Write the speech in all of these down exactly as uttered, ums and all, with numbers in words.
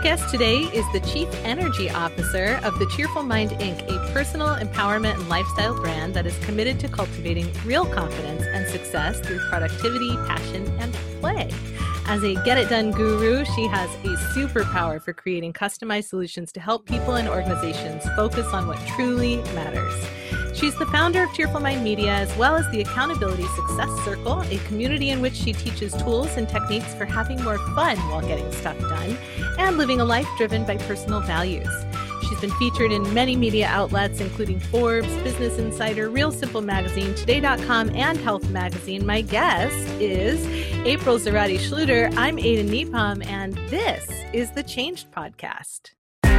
guest today is the Chief Energy Officer of the Cheerful Mind Incorporated, a personal empowerment and lifestyle brand that is committed to cultivating real confidence and success through productivity, passion, and play. As a get-it-done guru, she has a superpower for creating customized solutions to help people and organizations focus on what truly matters. She's the founder of Cheerful Mind Media, as well as the Accountability Success Circle, a community in which she teaches tools and techniques for having more fun while getting stuff done and living a life driven by personal values. She's been featured in many media outlets, including Forbes, Business Insider, Real Simple Magazine, Today dot com, and Health Magazine. My guest is April Zarate Schluter. I'm Ada Nepom, and this is the Changed Podcast.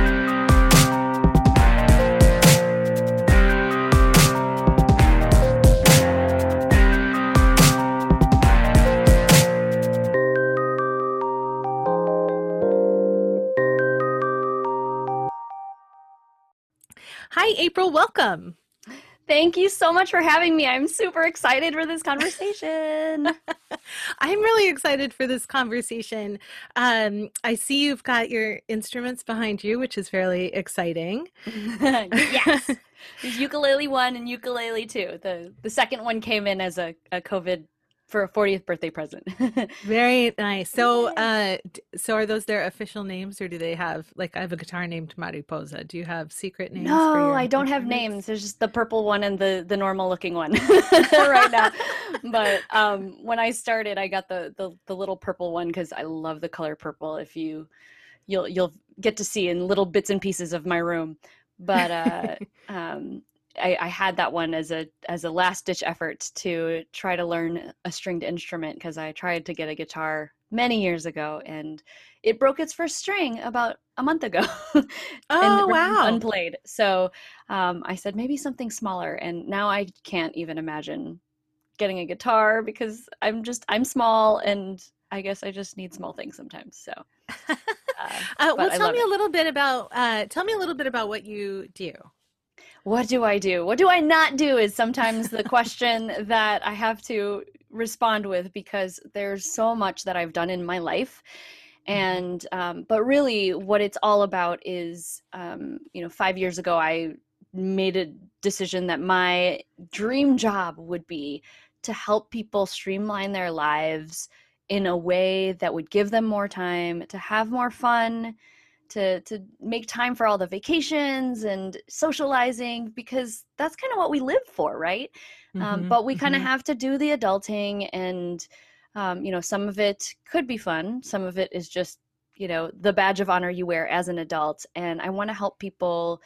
Hi, April. Welcome. Thank you so much for having me. I'm super excited for this conversation. I'm really excited for this conversation. Um, I see you've got your instruments behind you, which is fairly exciting. Yes. There's ukulele one and ukulele two. The the second one came in as a, a COVID for a fortieth birthday present. Very nice. So, uh, so are those their official names, or do they have, like, I have a guitar named Mariposa. Do you have secret names? No, for your I don't have names. There's just the purple one and the, the normal looking one right now. But um, when I started, I got the, the, the little purple one because I love the color purple. If you, you'll, you'll get to see in little bits and pieces of my room. But uh, um, I, I had that one as a as a last ditch effort to try to learn a stringed instrument because I tried to get a guitar many years ago and it broke its first string about a month ago. Oh, and wow. Unplayed. So um, I said maybe something smaller, and now I can't even imagine getting a guitar because I'm just I'm small, and I guess I just need small things sometimes. So uh, uh, well, tell me it. a little bit about uh, tell me a little bit about what you do. What do I do? What do I not do is sometimes the question that I have to respond with, because there's so much that I've done in my life. And, um, but really what it's all about is, um, you know, five years ago, I made a decision that my dream job would be to help people streamline their lives in a way that would give them more time to have more fun, to to make time for all the vacations and socializing, because that's kind of what we live for, right? Mm-hmm, um, but we kind of mm-hmm. have to do the adulting, and um, you know, some of it could be fun, some of it is just, you know, the badge of honor you wear as an adult. And I want to help people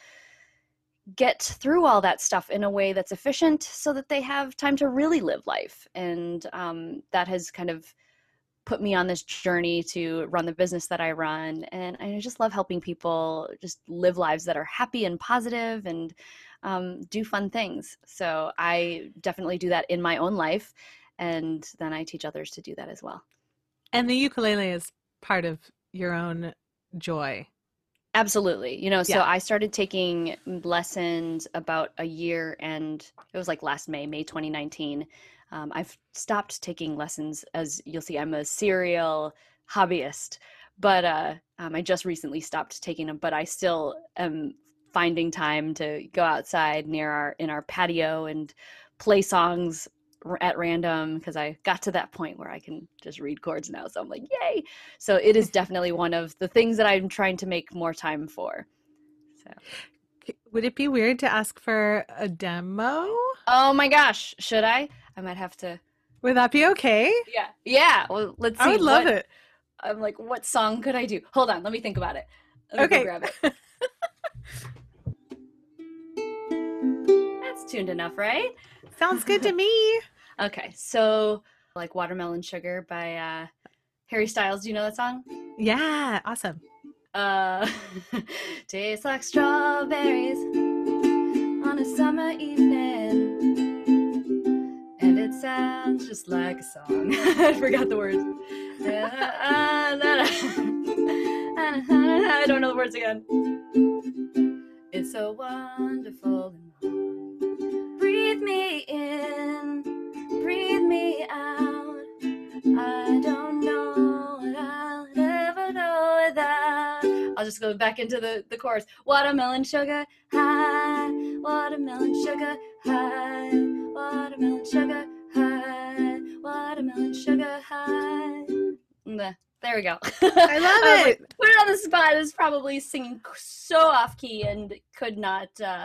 get through all that stuff in a way that's efficient so that they have time to really live life. And um, that has kind of put me on this journey to run the business that I run. And I just love helping people just live lives that are happy and positive and um, do fun things. So I definitely do that in my own life. And then I teach others to do that as well. And the ukulele is part of your own joy. Absolutely. You know, so yeah. I started taking lessons about a year, and it was like last May, May twenty nineteen. Um, I've stopped taking lessons. As you'll see, I'm a serial hobbyist, but uh, um, I just recently stopped taking them, but I still am finding time to go outside near our, in our patio and play songs at random, because I got to that point where I can just read chords now. So I'm like, yay. So it is definitely one of the things that I'm trying to make more time for. So. Would it be weird to ask for a demo? Oh my gosh. Should I? I might have to. Would that be okay? Yeah. Yeah. Well, let's see. I would love what, it. I'm like, what song could I do? Hold on. Let me think about it. Let me okay. grab it. That's tuned enough, right? Sounds good to me. Okay. So like Watermelon Sugar by uh, Harry Styles. Do you know that song? Yeah. Awesome. Uh, tastes like strawberries on a summer evening. And it sounds just like a song. I forgot the words. I don't know the words again. It's so wonderful and warm. Breathe me in, breathe me out. I don't know what I'll ever know without. just go back into the, the chorus. Watermelon sugar high, watermelon sugar high, watermelon sugar high, watermelon sugar high. Nah, there we go. I love I it. Like, put it on the spot. I was probably singing so off key and could not, uh,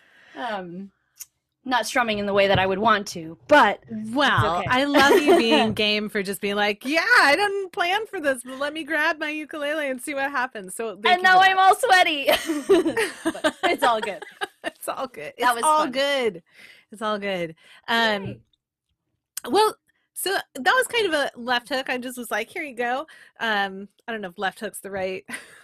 um, not strumming in the way that I would want to, but well, okay. I love you being game for just being like, yeah, I didn't plan for this, but let me grab my ukulele and see what happens. So and now I'm all sweaty. But it's all good. It's all good. It's That was all fun. good. It's all good. Um, Yay. well, so that was kind of a left hook. I just was like, here you go. Um, I don't know if left hook's the right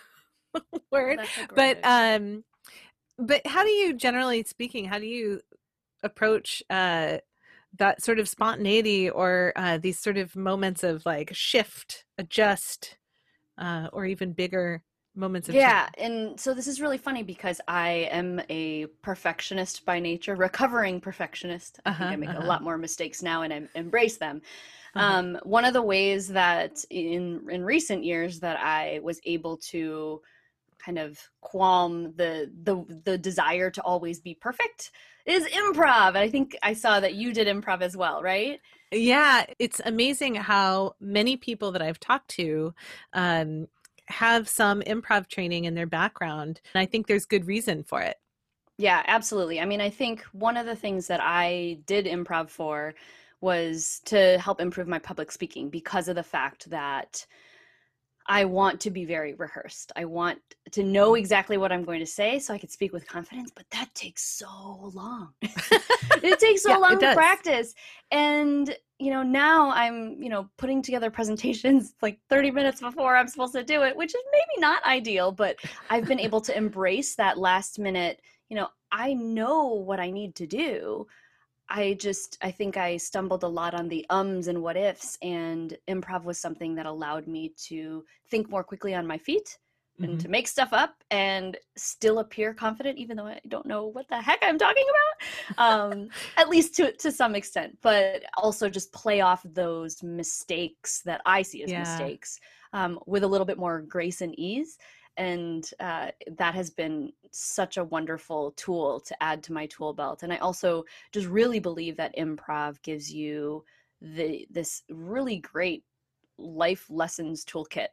word, but um, but how do you, generally speaking, how do you approach uh, that sort of spontaneity or uh, these sort of moments of like shift, adjust, uh, or even bigger moments of yeah change? And so this is really funny because I am a perfectionist by nature, recovering perfectionist. I Uh-huh, think I make uh-huh. a lot more mistakes now and I embrace them. Uh-huh. Um, one of the ways that in in recent years that I was able to kind of qualm the the the desire to always be perfect is improv. And I think I saw that you did improv as well, right? Yeah, it's amazing how many people that I've talked to um, have some improv training in their background. And I think there's good reason for it. Yeah, absolutely. I mean, I think one of the things that I did improv for was to help improve my public speaking because of the fact that I want to be very rehearsed. I want to know exactly what I'm going to say so I can speak with confidence, but that takes so long. It takes so Yeah, long it to does. practice. And, you know, now I'm, you know, putting together presentations like thirty minutes before I'm supposed to do it, which is maybe not ideal, but I've been able to embrace that last minute, you know, I know what I need to do. I just, I think I stumbled a lot on the ums and what ifs, and improv was something that allowed me to think more quickly on my feet and Mhm. to make stuff up and still appear confident, even though I don't know what the heck I'm talking about, um, at least to, to some extent, but also just play off those mistakes that I see as Yeah. mistakes um, with a little bit more grace and ease. And uh, that has been such a wonderful tool to add to my tool belt. And I also just really believe that improv gives you the this really great life lessons toolkit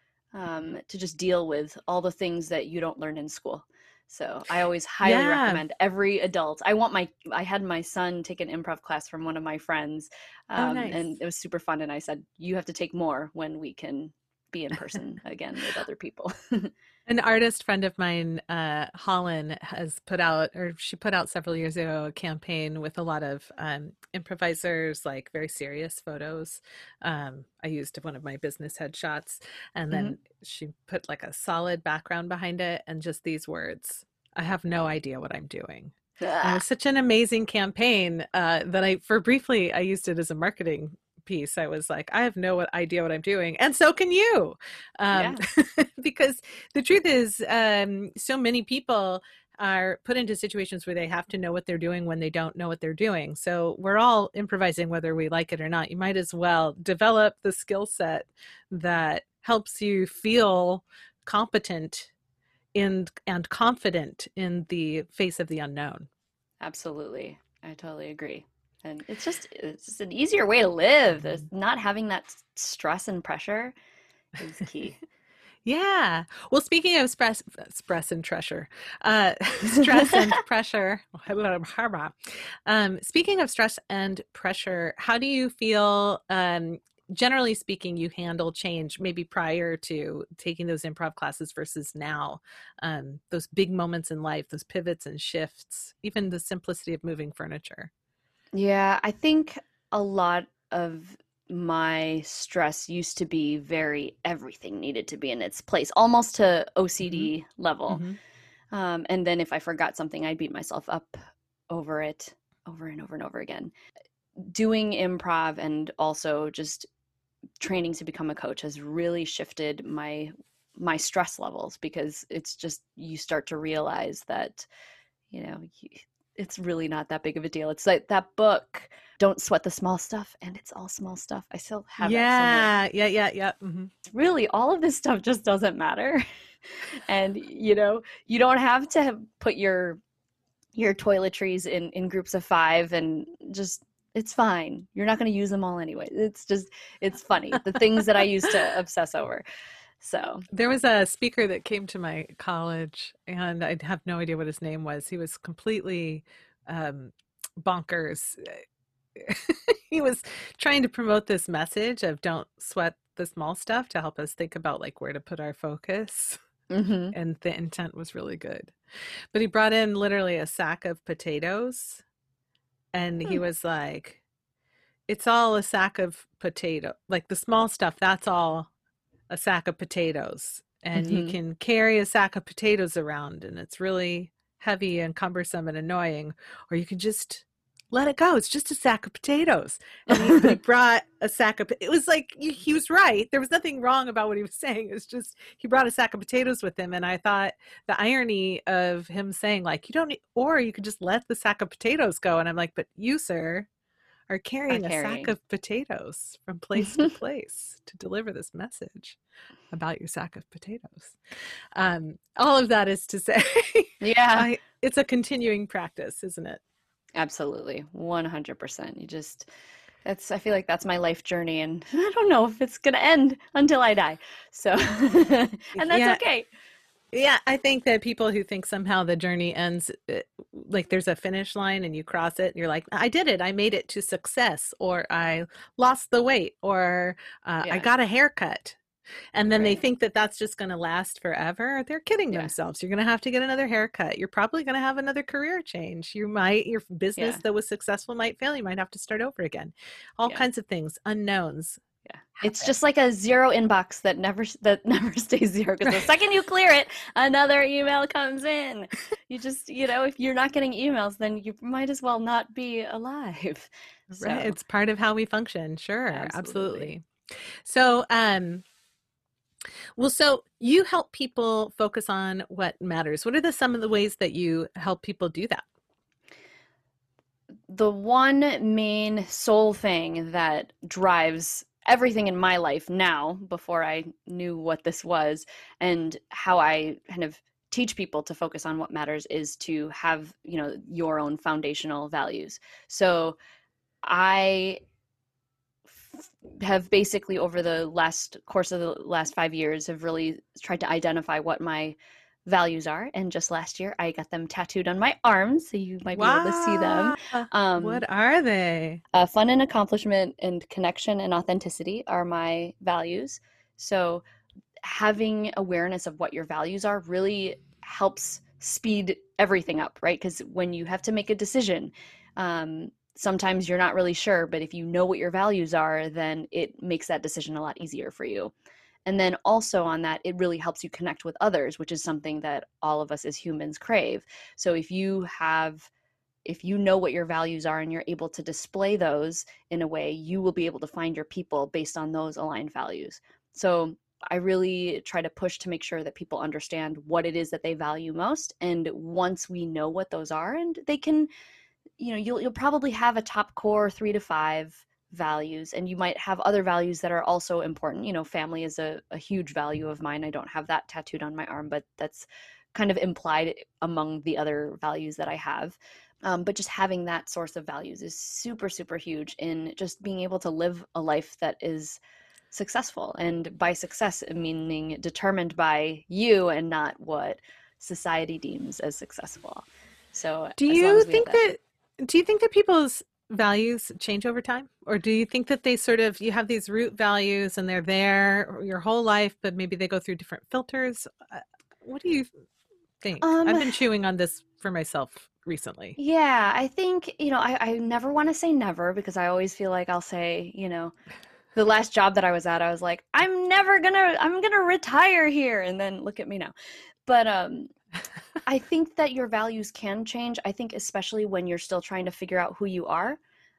um, to just deal with all the things that you don't learn in school. So I always highly Yeah. recommend every adult. I want my, I had my son take an improv class from one of my friends um, Oh, nice. and it was super fun. And I said, you have to take more when we can be in person again with other people. An artist friend of mine, uh, Holland, has put out, or she put out several years ago, a campaign with a lot of um, improvisers, like very serious photos. Um, I used one of my business headshots, and then Mhm. she put like a solid background behind it and just these words: I have no idea what I'm doing. And it Ah, was such an amazing campaign uh, that I, for briefly, I used it as a marketing piece. I was like, I have no idea what I'm doing, and so can you, um, because the truth is, um, so many people are put into situations where they have to know what they're doing when they don't know what they're doing. So we're all improvising whether we like it or not. You might as well develop the skill set that helps you feel competent in and confident in the face of the unknown. absolutely. I totally agree. And it's just, it's just an easier way to live. There's not having that s- stress and pressure is key. Yeah. Well, speaking of stress, stress and treasure, uh, stress and pressure. Um, speaking of stress and pressure, how do you feel, um, generally speaking, you handle change maybe prior to taking those improv classes versus now? Um, those big moments in life, those pivots and shifts, even the simplicity of moving furniture. Yeah, I think a lot of my stress used to be very, everything needed to be in its place, almost to hmm O C D level. hmm Um, and then if I forgot something, I'd beat myself up over it over and over and over again. Doing improv and also just training to become a coach has really shifted my my stress levels because it's just you start to realize that you know it's really not that big of a deal. It's like that book, Don't Sweat the Small Stuff, and it's all small stuff. I still have it somewhere. Yeah. Yeah. Yeah. Yeah. hmm Really, all of this stuff just doesn't matter. And, you know, you don't have to have put your your toiletries in, in groups of five and just, it's fine. You're not going to use them all anyway. It's just, it's funny. The things that I used to obsess over. So there was a speaker that came to my college, and I have no idea what his name was. He was completely um, bonkers. He was trying to promote this message of don't sweat the small stuff to help us think about like where to put our focus. mm-hmm. And the intent was really good. But he brought in literally a sack of potatoes, and he was like, it's all a sack of potato, like the small stuff, that's all a sack of potatoes. And mm-hmm. you can carry a sack of potatoes around, and it's really heavy and cumbersome and annoying, or you can just let it go. It's just a sack of potatoes. And he, he brought a sack of, it was like, he was right. There was nothing wrong about what he was saying. It's just, he brought a sack of potatoes with him. And I thought the irony of him saying like, you don't need, or you could just let the sack of potatoes go. And I'm like, but you, sir, are carrying, carrying. a sack of potatoes from place to place to deliver this message about your sack of potatoes. Um, all of that is to say, yeah, I, it's a continuing practice, isn't it? Absolutely. one hundred percent. You just, that's, I feel like that's my life journey, and I don't know if it's going to end until I die. So, and that's yeah. okay. Yeah. I think that people who think somehow the journey ends, like there's a finish line and you cross it and you're like, I did it. I made it to success, or I lost the weight, or uh, yeah. I got a haircut. And then right. they think that that's just going to last forever. They're kidding yeah. themselves. You're going to have to get another haircut. You're probably going to have another career change. You might, your business yeah. that was successful might fail. You might have to start over again. All yeah. kinds of things, unknowns. Yeah. It's just like a zero inbox that never, that never stays zero. Because right. the second you clear it, another email comes in. You just, you know, if you're not getting emails, then you might as well not be alive. So. Right. It's part of how we function. Sure. Absolutely. Absolutely. So, um, well, so you help people focus on what matters. What are the some of the ways that you help people do that? The one main sole thing that drives everything in my life now, before I knew what this was, and how I kind of teach people to focus on what matters, is to have, you know, your own foundational values. So I have basically over the last course of the last five years have really tried to identify what my values are. And just last year I got them tattooed on my arms, so you might be wow. able to see them. Um, what are they? Uh, fun and accomplishment and connection and authenticity are my values. So having awareness of what your values are really helps speed everything up, right? Because when you have to make a decision, um, sometimes you're not really sure, but if you know what your values are, then it makes that decision a lot easier for you. And then also on that, it really helps you connect with others, which is something that all of us as humans crave. So if you have, if you know what your values are and you're able to display those in a way, you will be able to find your people based on those aligned values. So I really try to push to make sure that people understand what it is that they value most. And once we know what those are, and they can, you know, you'll, you'll probably have a top core three to five values, and you might have other values that are also important. You know, family is a, a huge value of mine. I don't have that tattooed on my arm, but that's kind of implied among the other values that I have. Um, but just having that source of values is super, super huge in just being able to live a life that is successful. And by success, meaning determined by you and not what society deems as successful. So do you think that, that do you think that people's values change over time? Or do you think that they sort of, you have these root values and they're there your whole life, but maybe they go through different filters? Uh, what do you think? Um, I've been chewing on this for myself recently. Yeah, I think, you know, I, I never want to say never, because I always feel like I'll say, you know, the last job that I was at, I was like, I'm never gonna, I'm gonna retire here. And then look at me now. But um, I think that your values can change. I think especially when you're still trying to figure out who you are.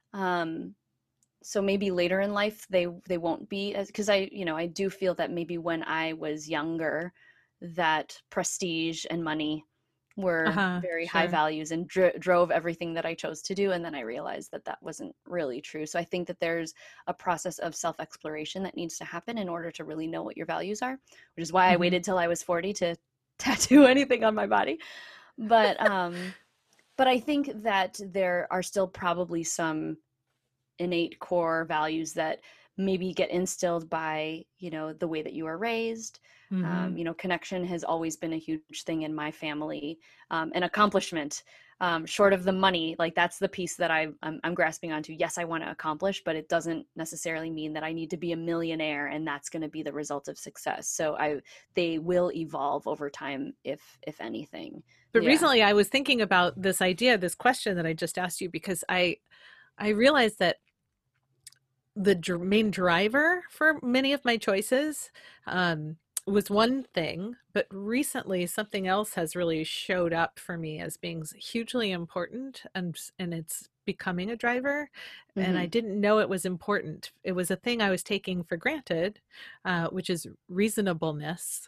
Um, so maybe later in life, they, they won't be as, because I, you know, I do feel that maybe when I was younger, that prestige and money were Uh-huh, very high sure. values and dr- drove everything that I chose to do. And then I realized that that wasn't really true. So I think that there's a process of self-exploration that needs to happen in order to really know what your values are, which is why I Mhm. waited till I was forty to tattoo anything on my body. But um, but I think that there are still probably some innate core values that maybe get instilled by, you know, the way that you are raised. Um, Mhm. you know, connection has always been a huge thing in my family, um, and accomplishment. Um, short of the money, like that's the piece that I, I'm, I'm grasping onto. Yes, I want to accomplish, but it doesn't necessarily mean that I need to be a millionaire and that's going to be the result of success. So I, they will evolve over time, if if anything. But Yeah. recently I was thinking about this idea, this question that I just asked you, because I I realized that the dr- main driver for many of my choices um, was one thing, but recently something else has really showed up for me as being hugely important, and and it's becoming a driver. And I Hmm. didn't know it was important. It was a thing I was taking for granted, uh, which is reasonableness.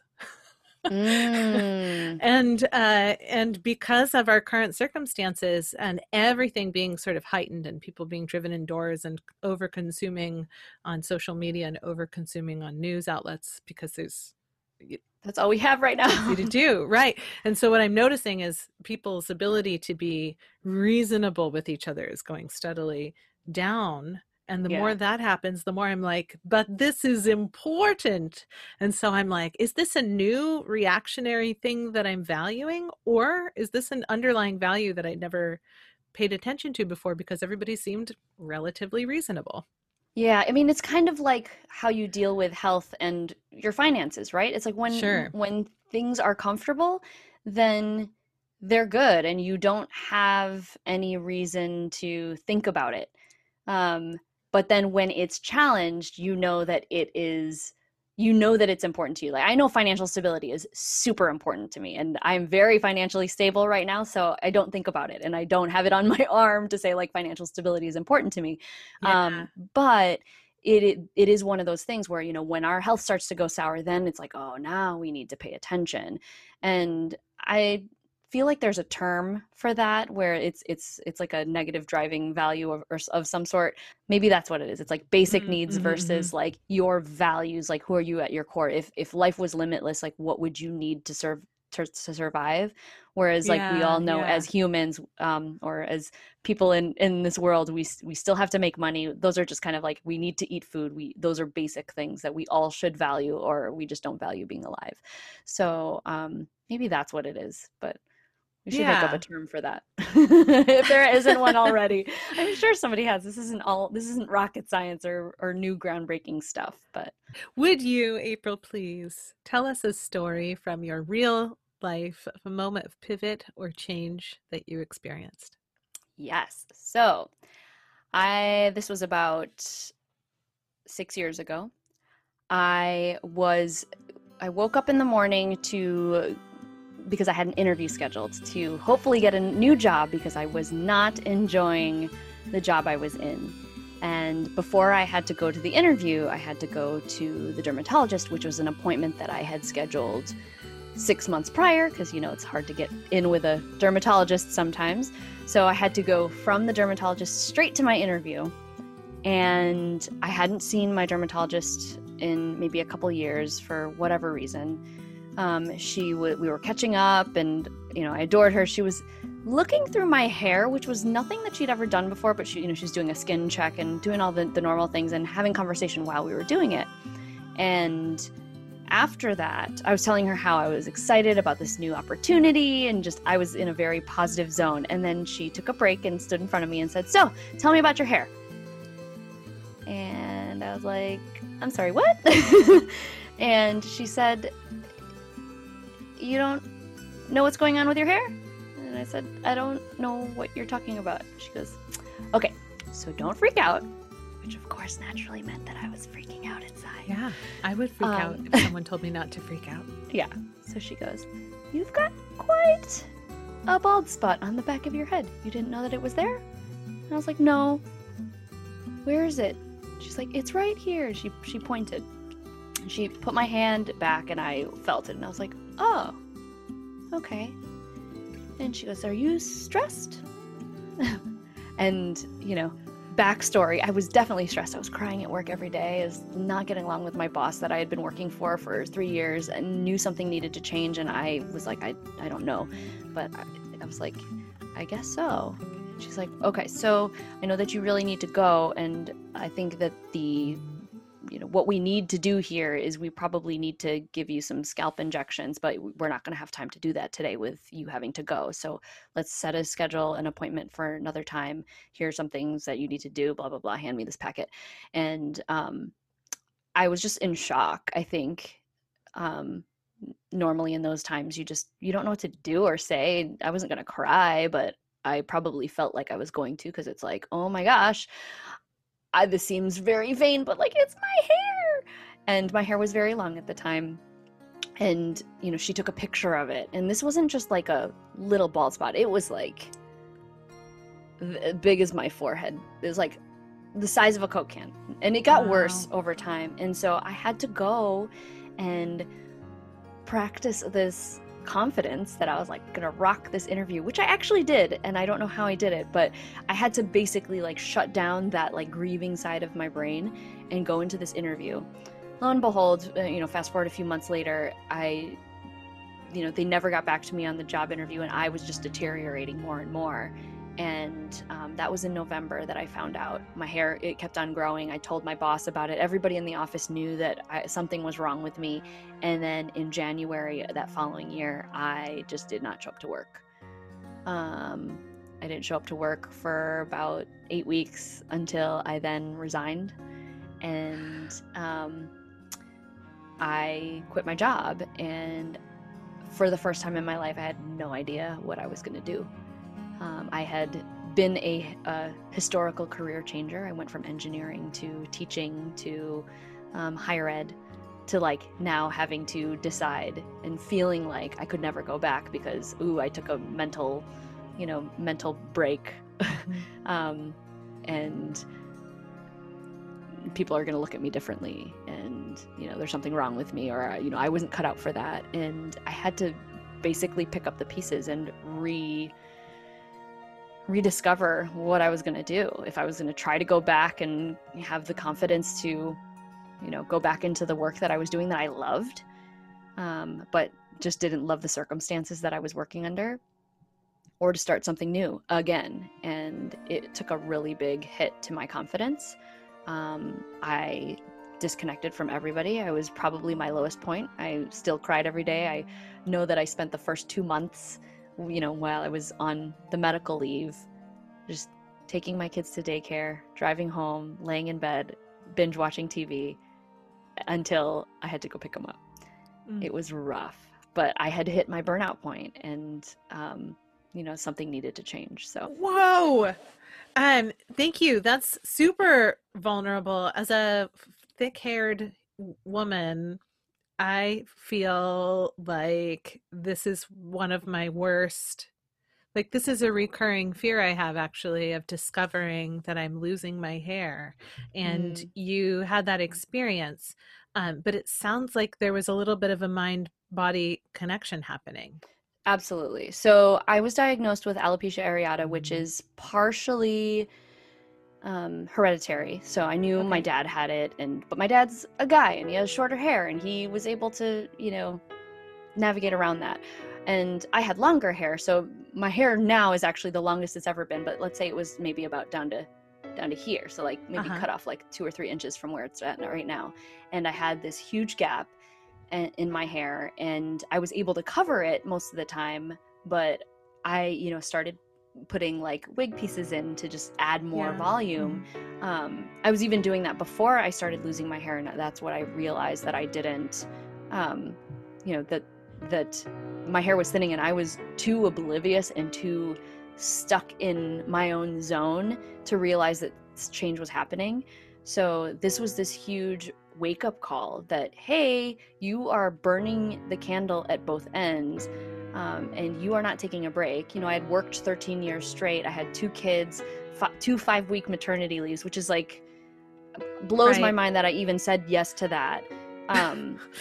Mm. and uh, and because of our current circumstances and everything being sort of heightened and people being driven indoors and over consuming on social media and over consuming on news outlets, because there's That's all we have right easy now. to do, right? And so what I'm noticing is people's ability to be reasonable with each other is going steadily down. And the more Yeah. that happens, the more I'm like, but this is important. And so I'm like, is this a new reactionary thing that I'm valuing? Or is this an underlying value that I never paid attention to before because everybody seemed relatively reasonable? Yeah, I mean, it's kind of like how you deal with health and your finances, right? It's like when Sure. when things are comfortable, then they're good and you don't have any reason to think about it. Um, but then when it's challenged, you know that it is, you know that it's important to you. Like I know financial stability is super important to me, and I'm very financially stable right now, so I don't think about it, and I don't have it on my arm to say like financial stability is important to me. Yeah. Um, but it, it it is one of those things where, you know, when our health starts to go sour, then it's like, oh, now we need to pay attention. And I feel like there's a term for that where it's it's it's like a negative driving value of or of some sort. Maybe that's what it is. It's like basic needs Mm-hmm. versus like your values, like who are you at your core? If if life was limitless, like what would you need to serve to, to survive? Whereas like we Yeah. all know as Yeah. humans, um, or as people in in this world, we we still have to make money. Those are just kind of like we need to eat food. We those are basic things that we all should value, or we just don't value being alive. So um, maybe that's what it is. But we should make up a Yeah. term for that if there isn't one already. I'm sure somebody has. This isn't all. This isn't rocket science or or new groundbreaking stuff. But Would you, April, please tell us a story from your real life of a moment of pivot or change that you experienced? yes. So I this was about six years ago. I was I woke up in the morning to because I had an interview scheduled to hopefully get a new job because I was not enjoying the job I was in. And before I had to go to the interview, I had to go to the dermatologist, which was an appointment that I had scheduled six months prior because, you know, it's hard to get in with a dermatologist sometimes. So I had to go from the dermatologist straight to my interview. And I hadn't seen my dermatologist in maybe a couple years for whatever reason. Um, she w- we were catching up, and you know I adored her. She was looking through my hair, which was nothing that she'd ever done before. But she, you know, she's doing a skin check and doing all the, the normal things and having conversation while we were doing it. And after that, I was telling her how I was excited about this new opportunity and just I was in a very positive zone. And then she took a break and stood in front of me and said, "So, tell me about your hair." And I was like, "I'm sorry, what?" And she said, "You don't know what's going on with your hair?" And I said, "I don't know what you're talking about." She goes, "Okay, so don't freak out," which of course naturally meant that I was freaking out inside. Yeah, I would freak Um, out if someone told me not to freak out. Yeah, so she goes, "You've got quite a bald spot on the back of your head. You didn't know that it was there?" And I was like, "No." "Where is it?" She's like, "It's right here." She she pointed. She put my hand back and I felt it and I was like, "Oh, okay." And she goes, "Are you stressed?" And, you know, backstory, I was definitely stressed. I was crying at work every day. I was not getting along with my boss that I had been working for for three years and knew something needed to change. And I was like, I, I don't know. But I, I was like, I guess so. She's like, "Okay, so I know that you really need to go. And I think that the, you know, what we need to do here is we probably need to give you some scalp injections, but we're not going to have time to do that today with you having to go. So let's set a schedule, an appointment for another time. Here are some things that you need to do, blah, blah, blah. Hand me this packet." And um, I was just in shock, I think. Um, normally in those times, you just, you don't know what to do or say. I wasn't going to cry, but I probably felt like I was going to, because it's like, oh my gosh, I, this seems very vain, but like, it's my hair. And my hair was very long at the time. And, you know, she took a picture of it. And this wasn't just like a little bald spot. It was like th- big as my forehead. It was like the size of a Coke can. And it got Wow. worse over time. And so I had to go and practice this confidence that I was like gonna rock this interview, which I actually did, and I don't know how I did it, but I had to basically like shut down that like grieving side of my brain and go into this interview. Lo and behold, uh, you know, fast forward a few months later, I, you know, they never got back to me on the job interview, and I was just deteriorating more and more. And um, that was in November that I found out. My hair, it kept on growing. I told my boss about it. Everybody in the office knew that I, something was wrong with me. And then in January that following year, I just did not show up to work. Um, I didn't show up to work for about eight weeks until I then resigned. And um, I quit my job. And for the first time in my life, I had no idea what I was going to do. Um, I had been a, a historical career changer. I went from engineering to teaching to um, higher ed to like now having to decide and feeling like I could never go back because, ooh, I took a mental, you know, mental break. um, and people are going to look at me differently, and, you know, there's something wrong with me, or, you know, I wasn't cut out for that. And I had to basically pick up the pieces and re rediscover what I was going to do. If I was going to try to go back and have the confidence to, you know, go back into the work that I was doing that I loved, um, but just didn't love the circumstances that I was working under, or to start something new again. And it took a really big hit to my confidence. Um, I disconnected from everybody. I was probably my lowest point. I still cried every day. I know that I spent the first two months you know, while I was on the medical leave, just taking my kids to daycare, driving home, laying in bed, binge watching T V until I had to go pick them up. Mm. It was rough, but I had hit my burnout point, and, um, you know, something needed to change. So, whoa. Um, thank you. That's super vulnerable. As a thick-haired woman, I feel like this is one of my worst, like this is a recurring fear I have actually, of discovering that I'm losing my hair. And mm. you had that experience, um, but it sounds like there was a little bit of a mind-body connection happening. Absolutely. So I was diagnosed with alopecia areata, which is partially Um, hereditary. So I knew okay. my dad had it, and but my dad's a guy and he has shorter hair, and he was able to, you know, navigate around that. And I had longer hair, so my hair now is actually the longest it's ever been, but let's say it was maybe about down to down to here, so like maybe uh-huh. cut off like two or three inches from where it's at right now. And I had this huge gap in my hair, and I was able to cover it most of the time, but I, you know, started putting like wig pieces in to just add more yeah. volume. Mm-hmm. Um, I was even doing that before I started losing my hair, and that's what I realized that I didn't, um, you know, that that my hair was thinning, and I was too oblivious and too stuck in my own zone to realize that this change was happening. So this was this huge wake-up call that, hey, you are burning the candle at both ends. Um, and you are not taking a break. You know, I had worked thirteen years straight. I had two kids, f- two five-week maternity leaves, which is like, blows right. my mind that I even said yes to that. Um,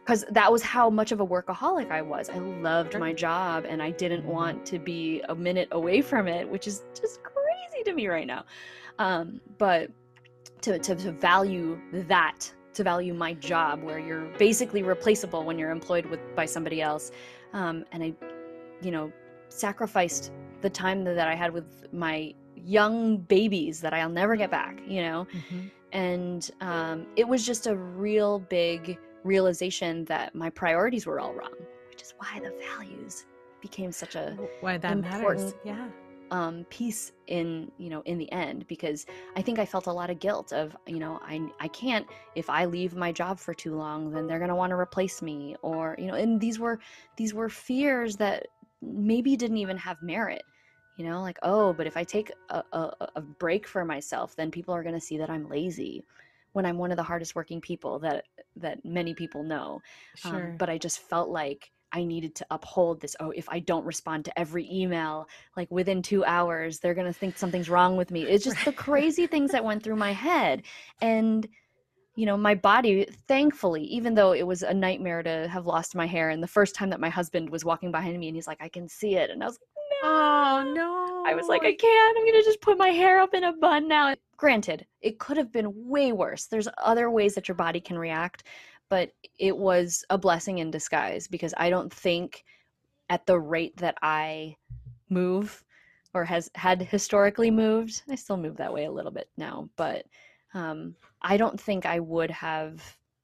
because that was how much of a workaholic I was. I loved Sure. my job and I didn't want to be a minute away from it, which is just crazy to me right now. Um, but to, to, to value that, to value my job where you're basically replaceable when you're employed with by somebody else. Um, and I, you know, sacrificed the time that I had with my young babies that I'll never get back, you know? Mm-hmm. And um, it was just a real big realization that my priorities were all wrong, which is why the values became such a why that important matters. Yeah. um, piece in, you know, in the end, because I think I felt a lot of guilt of, you know, I, I can't, if I leave my job for too long, then they're going to want to replace me, or, you know, and these were, these were fears that maybe didn't even have merit, you know, like, oh, but if I take a, a, a break for myself, then people are going to see that I'm lazy, when I'm one of the hardest working people that, that many people know. Sure. Um, but I just felt like I needed to uphold this. Oh, if I don't respond to every email, like within two hours, they're going to think something's wrong with me. It's just the crazy things that went through my head. And, you know, my body, thankfully, even though it was a nightmare to have lost my hair, and the first time that my husband was walking behind me and he's like, I can see it. And I was like, no. Oh, no. I was like, I can't. I'm going to just put my hair up in a bun now. Granted, it could have been way worse. There's other ways that your body can react. But it was a blessing in disguise, because I don't think at the rate that I move or has had historically moved, I still move that way a little bit now, but um, I don't think I would have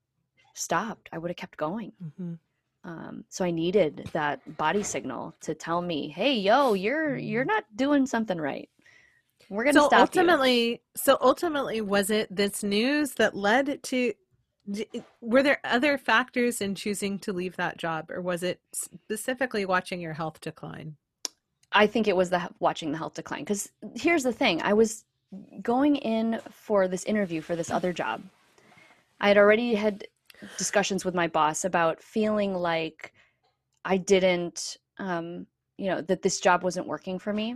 stopped. I would have kept going. Mm-hmm. Um, so I needed that body signal to tell me, hey, yo, you're you're not doing something right. We're going to so stop ultimately, you. So ultimately, was it this news that led to, were there other factors in choosing to leave that job, or was it specifically watching your health decline? I think it was the watching the health decline, because here's the thing. I was going in for this interview for this other job. I had already had discussions with my boss about feeling like I didn't, um, you know, that this job wasn't working for me.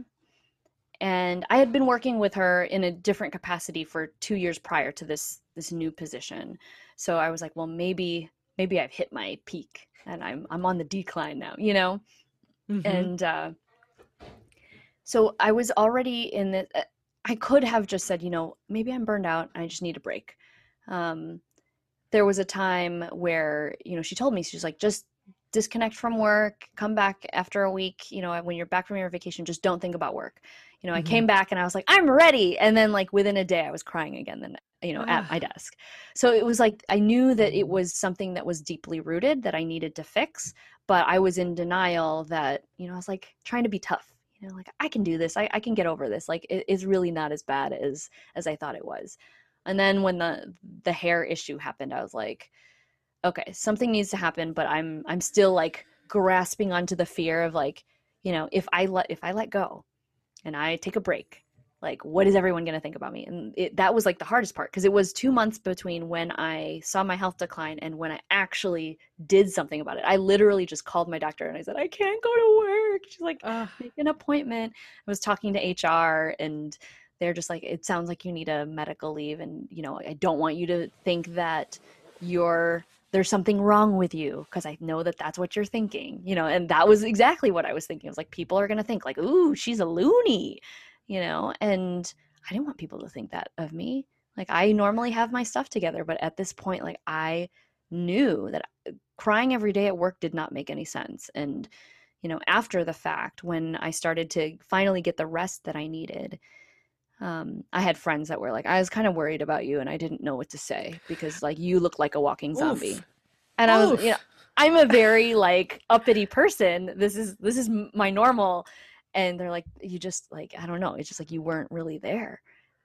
And I had been working with her in a different capacity for two years prior to this this new position. So I was like, well, maybe maybe I've hit my peak and I'm I'm on the decline now, you know? Mm-hmm. And uh, so I was already in the, I could have just said, you know, maybe I'm burned out. I just need a break. Um, there was a time where, you know, she told me, she's like, just disconnect from work, come back after a week, you know, when you're back from your vacation, just don't think about work. You know, mm-hmm. I came back and I was like, I'm ready. And then like within a day I was crying again, then, you know, at my desk. So it was like, I knew that it was something that was deeply rooted that I needed to fix, but I was in denial that, you know, I was like trying to be tough, you know, like I can do this. I, I can get over this. Like it, it's really not as bad as, as I thought it was. And then when the, the hair issue happened, I was like, okay, something needs to happen, but I'm, I'm still like grasping onto the fear of like, you know, if I let, if I let go and I take a break, like, what is everyone going to think about me? And it, that was like the hardest part, because it was two months between when I saw my health decline and when I actually did something about it. I literally just called my doctor and I said, I can't go to work. She's like, Ugh. Make an appointment. I was talking to H R and they're just like, it sounds like you need a medical leave. And, you know, I don't want you to think that you're, there's something wrong with you, because I know that that's what you're thinking, you know, and that was exactly what I was thinking. I was like, people are going to think like, ooh, she's a loony, you know, and I didn't want people to think that of me. Like I normally have my stuff together, but at this point, like I knew that crying every day at work did not make any sense. And, you know, after the fact, when I started to finally get the rest that I needed, um, I had friends that were like, I was kind of worried about you and I didn't know what to say because like you look like a walking zombie. Oof. And I was, Oof. you know, I'm a very like uppity person. This is, this is my normal. And they're like, you just like, I don't know. It's just like, you weren't really there.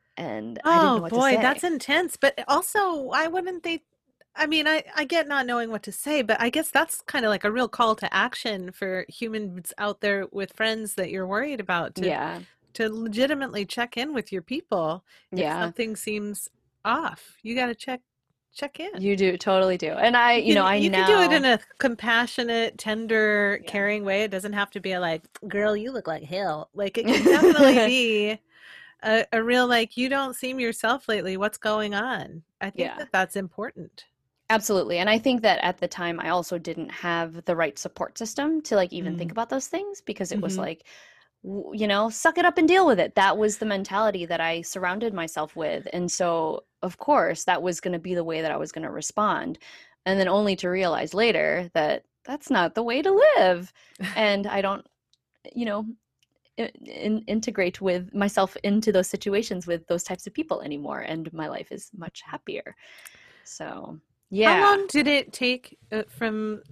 And oh, I didn't know what boy, to say. That's intense. But also why wouldn't they, I mean, I, I get not knowing what to say, but I guess that's kind of like a real call to action for humans out there with friends that you're worried about. To, yeah. to legitimately check in with your people. If yeah. something seems off, you got to check, check in. You do totally do. And I, you, you can, know, I you now... can do it in a compassionate, tender, yeah. caring way. It doesn't have to be a like, girl, you look like hell. Like it can definitely be a, a real, like, you don't seem yourself lately. What's going on? I think yeah. that that's important. Absolutely. And I think that at the time I also didn't have the right support system to like even think Mm. about those things because it was Hmm. like, w- you know, suck it up and deal with it. That was the mentality that I surrounded myself with. And so, of course, that was going to be the way that I was going to respond. And then only to realize later that that's not the way to live. And I don't, you know, in, integrate with myself into those situations with those types of people anymore. And my life is much happier. So, How yeah. long did it take uh, from,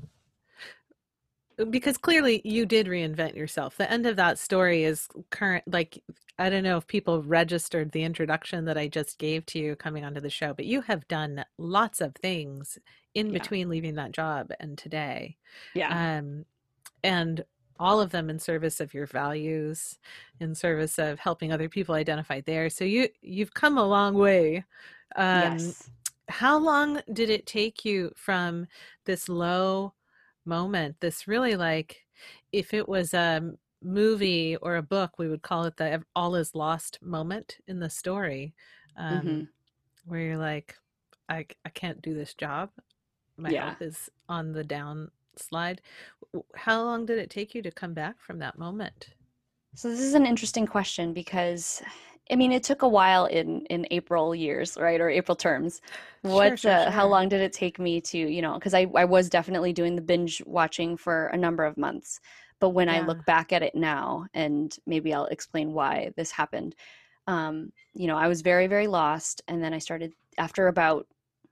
because clearly you did reinvent yourself. The end of that story is current, like, I don't know if people registered the introduction that I just gave to you coming onto the show, but you have done lots of things in Yeah. between leaving that job and today. Yeah. Um, and all of them in service of your values, in service of helping other people identify theirs. So you you've come a long way. Um, Yes. how long did it take you from this low moment, this really like, if it was a movie or a book, we would call it the all is lost moment in the story, Hmm. um, where you're like, I, I can't do this job. My Yeah. health is on the downslide. How long did it take you to come back from that moment? So this is an interesting question because I mean it took a while in in April years, right? Or April terms. Sure, What sure, uh, how sure. long did it take me to, you know, because I I was definitely doing the binge watching for a number of months. But when I Yeah. look back at it now, and maybe I'll explain why this happened. Um, you know, I was very, very lost, and then I started after about,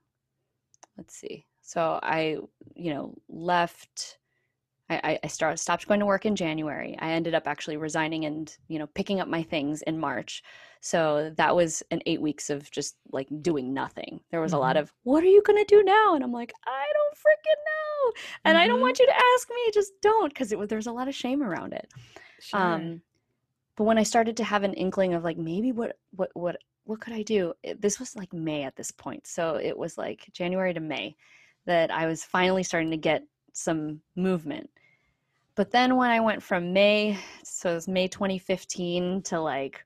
let's see. So I, you know, left I, I started stopped going to work in January. I ended up actually resigning and, you know, picking up my things in March. So that was an eight weeks of just like doing nothing. There was a lot Mm-hmm. of, what are you gonna do now? And I'm like, I don't freaking know. And I don't Mm-hmm. want you to ask me, just don't, because it was there's a lot of shame around it. Sure. Um, but when I started to have an inkling of like maybe what what what what could I do? It, this was like May at this point. So it was like January to May that I was finally starting to get some movement. But then when I went from May, so it was May twenty fifteen to like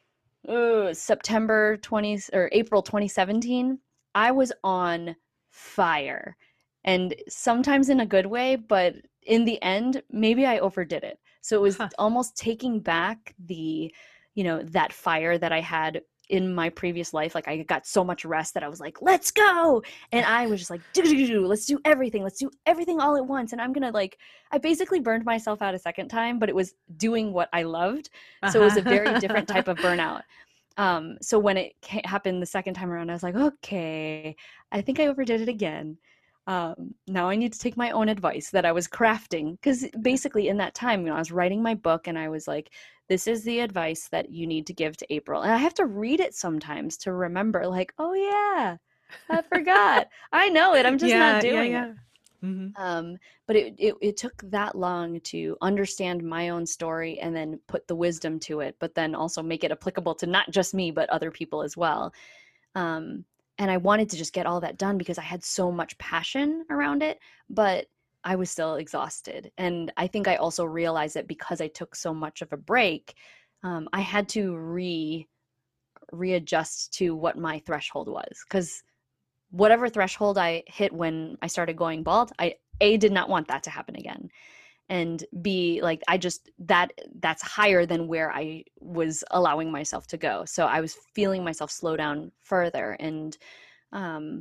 uh, September twenty or April twenty seventeen, I was on fire. And sometimes in a good way, but in the end, maybe I overdid it. So it was Huh. almost taking back the, you know, that fire that I had in my previous life. Like I got so much rest that I was like, let's go. And I was just like, let's do everything. Let's do everything all at once. And I'm going to like, I basically burned myself out a second time, but it was doing what I loved. So it was a very different Uh-huh. type of burnout. Um, so when it happened the second time around, I was like, okay, I think I overdid it again. Um, now I need to take my own advice that I was crafting. Because basically, in that time, you know, I was writing my book and I was like, this is the advice that you need to give to April. And I have to read it sometimes to remember, like, oh, yeah, I forgot. I know it. I'm just not Yeah, yeah, doing it. yeah. Mm-hmm. Um, but it, it it took that long to understand my own story and then put the wisdom to it, but then also make it applicable to not just me, but other people as well. Um, and I wanted to just get all that done because I had so much passion around it, but I was still exhausted. And I think I also realized that because I took so much of a break, um, I had to re readjust to what my threshold was because whatever threshold I hit when I started going bald, I A did not want that to happen again. And B, like I just that that's higher than where I was allowing myself to go. So I was feeling myself slow down further. And um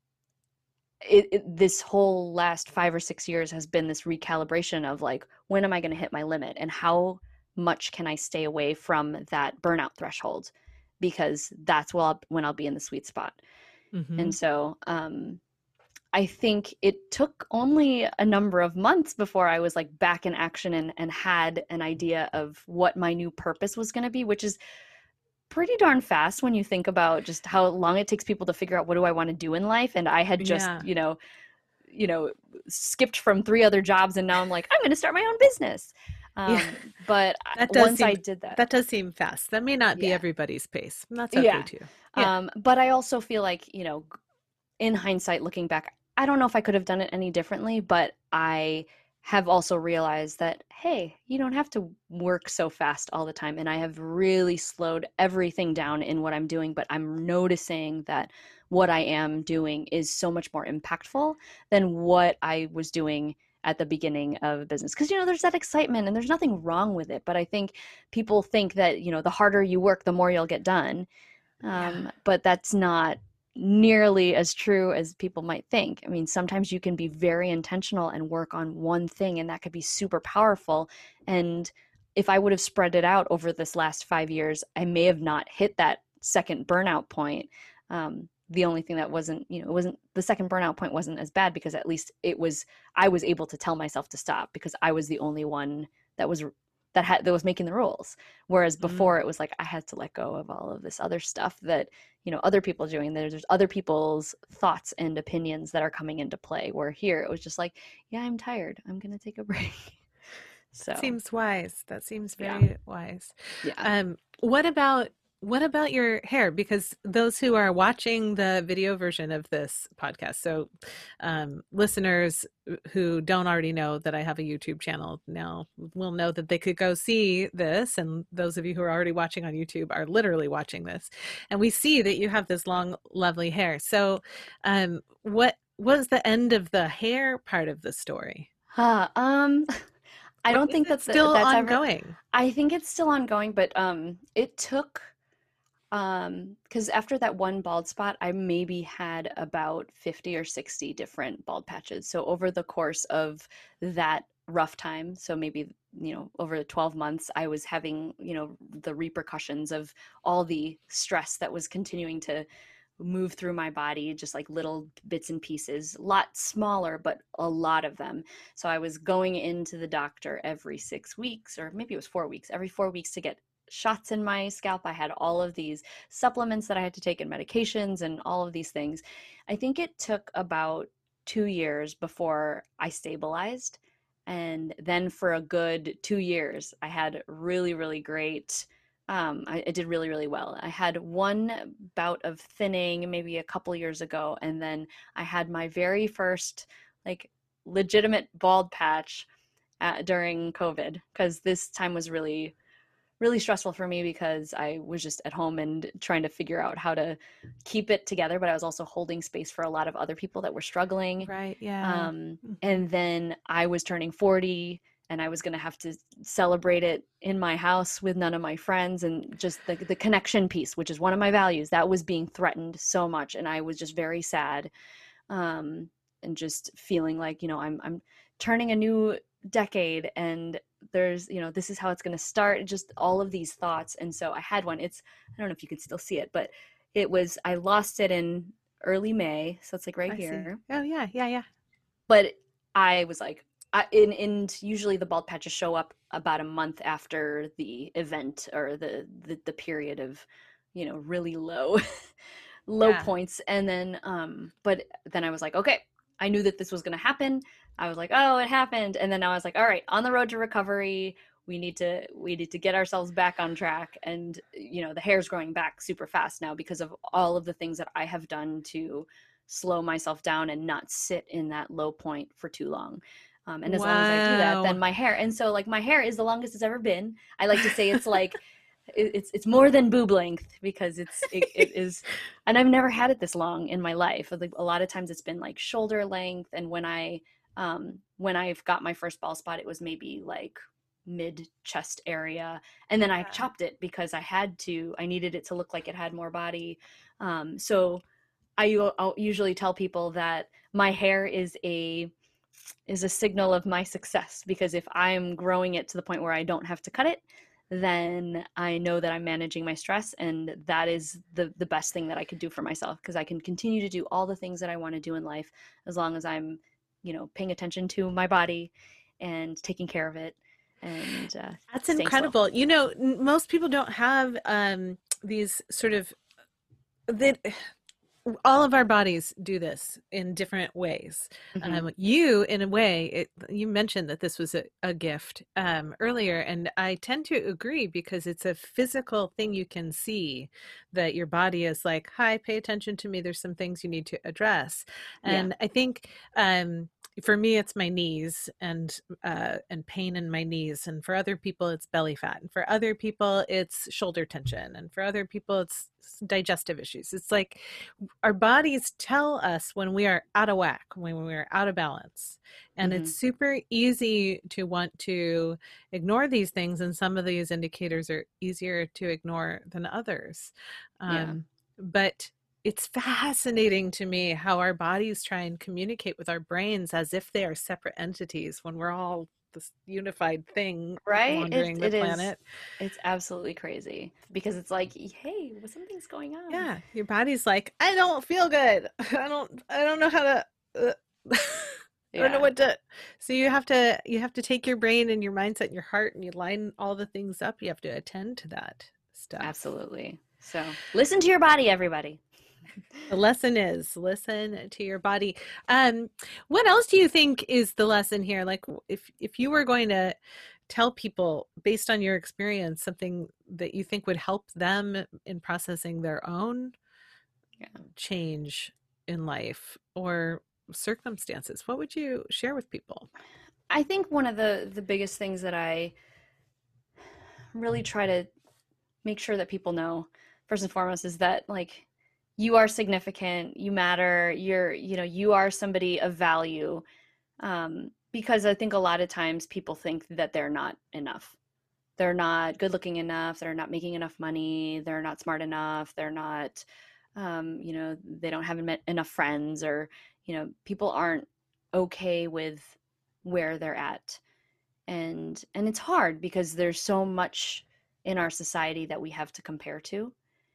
it, it, this whole last five or six years has been this recalibration of like, when am I going to hit my limit and how much can I stay away from that burnout threshold? Because that's when I'll, when I'll be in the sweet spot. Mm-hmm. And so um, I think it took only a number of months before I was like back in action and, and had an idea of what my new purpose was going to be, which is pretty darn fast when you think about just how long it takes people to figure out what do I want to do in life. And I had just, Yeah. you know, you know, skipped from three other jobs and now I'm like, I'm going to start my own business. Yeah. Um, but That does once I seem did that, that does seem fast. That may not be yeah, everybody's pace. That's okay yeah. too. Yeah. Um, but I also feel like, you know, in hindsight, looking back, I don't know if I could have done it any differently, but I have also realized that, hey, you don't have to work so fast all the time. And I have really slowed everything down in what I'm doing, but I'm noticing that what I am doing is so much more impactful than what I was doing at the beginning of business. Because, you know, there's that excitement and there's nothing wrong with it. But I think people think that, you know, the harder you work, the more you'll get done. Um, Yeah. But that's not nearly as true as people might think. I mean, sometimes you can be very intentional and work on one thing, and that could be super powerful. And if I would have spread it out over this last five years, I may have not hit that second burnout point. Um, the only thing that wasn't, you know, it wasn't the second burnout point wasn't as bad because at least it was, I was able to tell myself to stop because I was the only one that was that had that was making the rules. Whereas before Mm. it was like I had to let go of all of this other stuff that, you know, other people are doing. There's, there's other people's thoughts and opinions that are coming into play. Where here it was just like, yeah, I'm tired. I'm gonna take a break. So Seems wise. That seems yeah, very wise. yeah. Um, what about what about your hair? Because those who are watching the video version of this podcast, so um, listeners who don't already know that I have a YouTube channel now will know that they could go see this. And those of you who are already watching on YouTube are literally watching this. And we see that you have this long, lovely hair. So um, what was the end of the hair part of the story? Huh, um, I Or don't is think it that the, still that's ever. ongoing? I think it's still ongoing, but um, it took um, because after that one bald spot, I maybe had about fifty or sixty different bald patches. So over the course of that rough time, so maybe, you know, over twelve months, I was having, you know, the repercussions of all the stress that was continuing to move through my body, just like little bits and pieces, a lot smaller, but a lot of them. So I was going into the doctor every six weeks, or maybe it was four weeks, every four weeks to get shots in my scalp. I had all of these supplements that I had to take and medications and all of these things. I think it took about two years before I stabilized. And then for a good two years, I had really, really great um, I, I did really, really well. I had one bout of thinning maybe a couple years ago, and then I had my very first like legitimate bald patch uh, during COVID because this time was really, really stressful for me because I was just at home and trying to figure out how to keep it together, but I was also holding space for a lot of other people that were struggling. Right. Yeah. Um, Mhm. and then I was turning forty and I was going to have to celebrate it in my house with none of my friends, and just the, the connection piece, which is one of my values, that was being threatened so much. And I was just very sad. Um, and just feeling like, you know, I'm, I'm turning a new decade and there's, you know, this is how it's going to start, just all of these thoughts. And so I had one, it's, I don't know if you can still see it, but it was, I lost it in early May. So it's like right I see. here. Oh, yeah. Yeah. Yeah. But I was like, I, in, in usually the bald patches show up about a month after the event or the, the, the period of, you know, really low, low Yeah. points. And then, um, but then I was like, okay, I knew that this was going to happen. I was like, oh, it happened. And then I was like, all right, on the road to recovery, we need to, we need to get ourselves back on track. And, you know, the hair's growing back super fast now because of all of the things that I have done to slow myself down and not sit in that low point for too long. Um, and as long as I do that, then Wow. my hair, and so like my hair is the longest it's ever been. I like to say it's like, it's it's more than boob length because it's it, it is, and I've never had it this long in my life. Like a lot of times it's been like shoulder length, and when I um when I've got my first bald spot, it was maybe like mid chest area, and then I Yeah. chopped it because I had to. I needed it to look like it had more body. Um, so I I'll usually tell people that my hair is a is a signal of my success, because if I'm growing it to the point where I don't have to cut it, then I know that I'm managing my stress, and that is the the best thing that I could do for myself, because I can continue to do all the things that I want to do in life as long as I'm, you know, paying attention to my body and taking care of it and uh, That's staying slow. incredible. You know, n- most people don't have um, these sort of that all of our bodies do this in different ways. Mm-hmm. Um, you, in a way, it, you mentioned that this was a, a gift um, earlier, and I tend to agree because it's a physical thing you can see that your body is like, hi, pay attention to me. There's some things you need to address. Yeah. And I think um, for me, it's my knees and uh, and pain in my knees, and for other people, it's belly fat, and for other people, it's shoulder tension, and for other people, it's digestive issues. It's like our bodies tell us when we are out of whack, when we are out of balance, and Mm-hmm. it's super easy to want to ignore these things, and some of these indicators are easier to ignore than others. Yeah. Um, but it's fascinating to me how our bodies try and communicate with our brains as if they are separate entities when we're all this unified thing Right? It wandering the it is planet. it's absolutely crazy because it's like, hey, well, something's going on. Yeah, your body's like, I don't feel good. I don't I don't know how to uh, I don't know Yeah, what to. So you have to you have to take your brain and your mindset and your heart and you line all the things up. You have to attend to that stuff. absolutely. So listen to your body, everybody. The lesson is listen to your body. Um, what else do you think is the lesson here? Like if if you were going to tell people based on your experience something that you think would help them in processing their own Yeah. change in life or circumstances, what would you share with people? I think one of the the biggest things that I really try to make sure that people know first and foremost is that like you are significant, you matter, you're you know you are somebody of value, um, because I think a lot of times people think that they're not enough, they're not good looking enough, they're not making enough money, they're not smart enough, they're not um, you know they don't have enough friends, or you know people aren't okay with where they're at. And and it's hard because there's so much in our society that we have to compare to.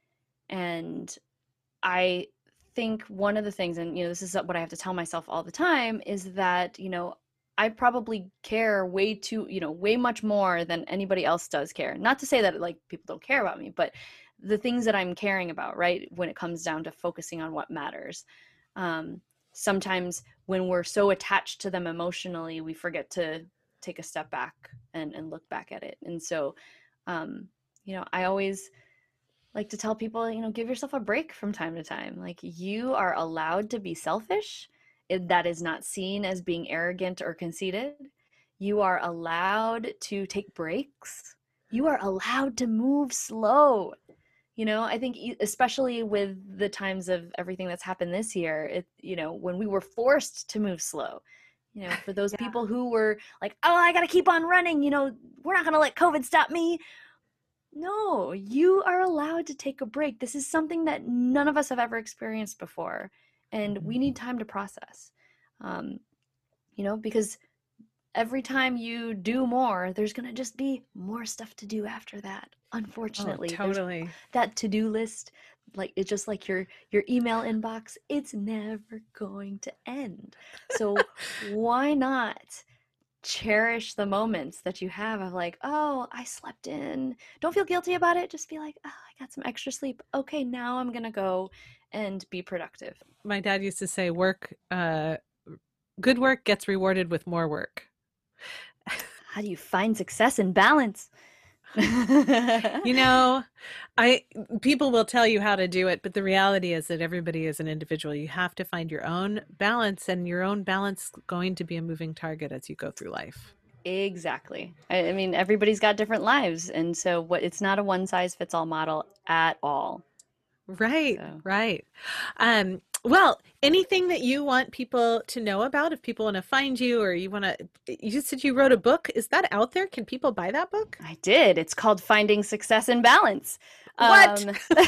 And I think one of the things, and you know, this is what I have to tell myself all the time, is that, you know, I probably care way too, you know, way much more than anybody else does care. Not to say that like people don't care about me, but the things that I'm caring about, right? When it comes down to focusing on what matters. Um, sometimes when we're so attached to them emotionally, we forget to take a step back and, and look back at it. And so, um, you know, I always like to tell people, you know, give yourself a break from time to time. Like you are allowed to be selfish. It, that is not seen as being arrogant or conceited. You are allowed to take breaks. You are allowed to move slow. You know, I think especially with the times of everything that's happened this year, it, you know, when we were forced to move slow, you know, for those Yeah. people who were like, oh, I got to keep on running, you know, we're not going to let COVID stop me. No, you are allowed to take a break. This is something that none of us have ever experienced before, and we need time to process. Um, you know, because every time you do more, there's going to just be more stuff to do after that. Unfortunately, oh, totally. There's that to-do list, like it's just like your your email inbox, it's never going to end. So why not cherish the moments that you have of like, oh, I slept in. Don't feel guilty about it. Just be like, oh, I got some extra sleep. Okay, now I'm going to go and be productive. My dad used to say work, uh, good work gets rewarded with more work. How do you find success and balance? You know, I people will tell you how to do it, but the reality is that everybody is an individual. You have to find your own balance, and your own balance is going to be a moving target as you go through life. Exactly. I, I mean, everybody's got different lives, and so what it's not a one size fits all model at all. Right, So. right. Um, well, anything that you want people to know about, if people want to find you or you want to, you said you wrote a book. Is that out there? Can people buy that book? I did. It's called Finding Success and Balance. What?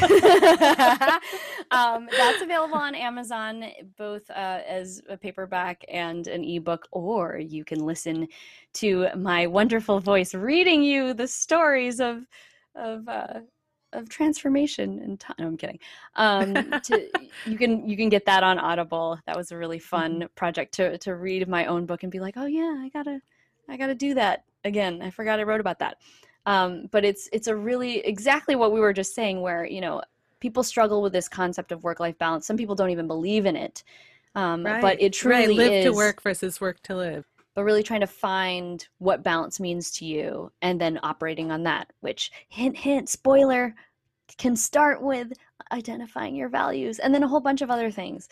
Um, um, that's available on Amazon, both uh, as a paperback and an ebook, or you can listen to my wonderful voice reading you the stories of of uh, of transformation and time. No, I'm kidding. Um, to, you can you can get that on Audible. That was a really fun mm-hmm. project to to read my own book and be like, oh yeah, I gotta I gotta do that again. I forgot I wrote about that. Um, but it's it's a really exactly what we were just saying, where you know people struggle with this concept of work-life balance. Some people don't even believe in it, um, right. but it truly right. Live is to work versus work to live. But really trying to find what balance means to you and then operating on that, which hint hint spoiler can start with identifying your values and then a whole bunch of other things.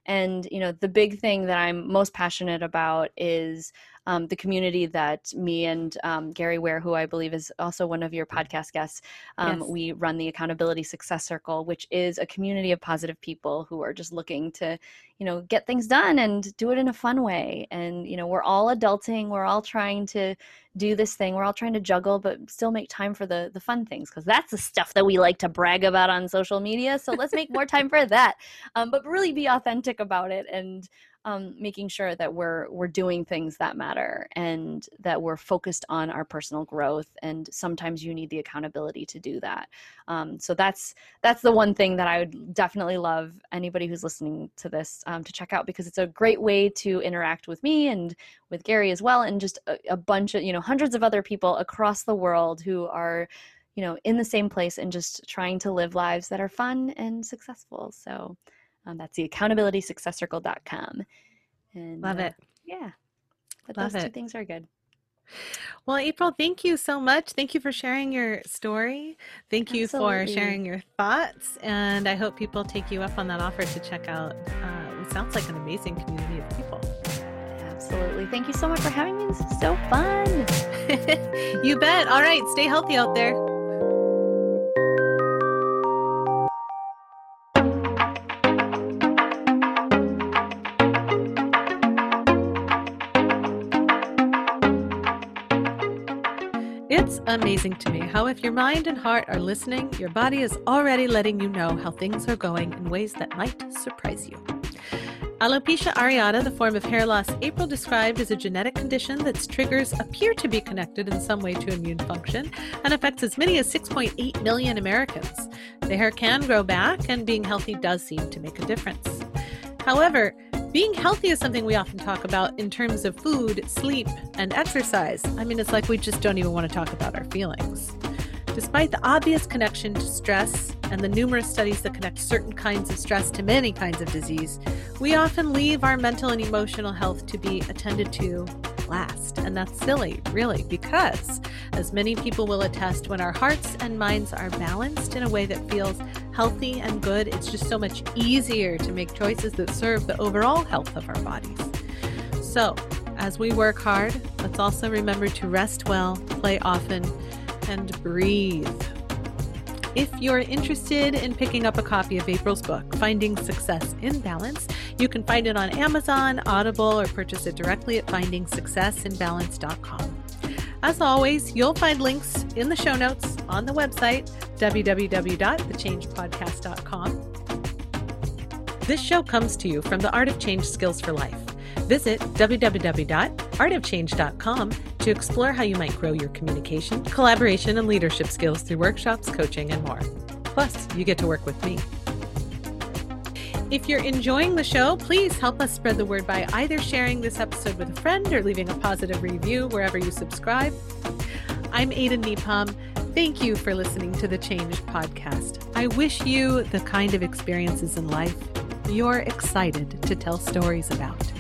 And, you know, the big thing that I'm most passionate about is um, the community that me and um, Gary Ware, who I believe is also one of your podcast guests, um, yes. we run the Accountability Success Circle, which is a community of positive people who are just looking to, you know, get things done and do it in a fun way. And, you know, we're all adulting. We're all trying to do this thing. We're all trying to juggle, but still make time for the, the fun things, because that's the stuff that we like to brag about on social media. So let's make more time for that, um, but really be authentic about it, and um, making sure that we're we're doing things that matter, and that we're focused on our personal growth. And sometimes you need the accountability to do that. Um, so that's that's the one thing that I would definitely love anybody who's listening to this um, to check out, because it's a great way to interact with me and with Gary as well, and just a, a bunch of, you know, hundreds of other people across the world who are, you know, in the same place and just trying to live lives that are fun and successful. So um, that's the accountability success circle dot com. And love uh, it. Yeah. But love those it. two things are good. Well, April, thank you so much. Thank you for sharing your story. Thank you Absolutely. for sharing your thoughts. And I hope people take you up on that offer to check out uh, what sounds like an amazing community of people. Absolutely. Thank you so much for having me. This is so fun. You bet. All right. Stay healthy out there. It's amazing to me how, if your mind and heart are listening, your body is already letting you know how things are going in ways that might surprise you. Alopecia areata, the form of hair loss April described, is a genetic condition that's triggers appear to be connected in some way to immune function and affects as many as six point eight million Americans. The hair can grow back, and being healthy does seem to make a difference. However, being healthy is something we often talk about in terms of food, sleep, and exercise. I mean, it's like we just don't even want to talk about our feelings. Despite the obvious connection to stress and the numerous studies that connect certain kinds of stress to many kinds of disease, we often leave our mental and emotional health to be attended to last. And that's silly, really, because, as many people will attest, when our hearts and minds are balanced in a way that feels healthy and good, it's just so much easier to make choices that serve the overall health of our bodies. So, as we work hard, let's also remember to rest well, play often, and breathe. If you're interested in picking up a copy of April's book, Finding Success in Balance, you can find it on Amazon, Audible, or purchase it directly at finding success in balance dot com. As always, you'll find links in the show notes on the website, w w w dot the change podcast dot com. This show comes to you from the Art of Change Skills for Life. Visit w w w dot art of change dot com to explore how you might grow your communication, collaboration, and leadership skills through workshops, coaching, and more. Plus, you get to work with me. If you're enjoying the show, please help us spread the word by either sharing this episode with a friend or leaving a positive review wherever you subscribe. I'm Ada Nepom. Thank you for listening to the Change Podcast. I wish you the kind of experiences in life you're excited to tell stories about.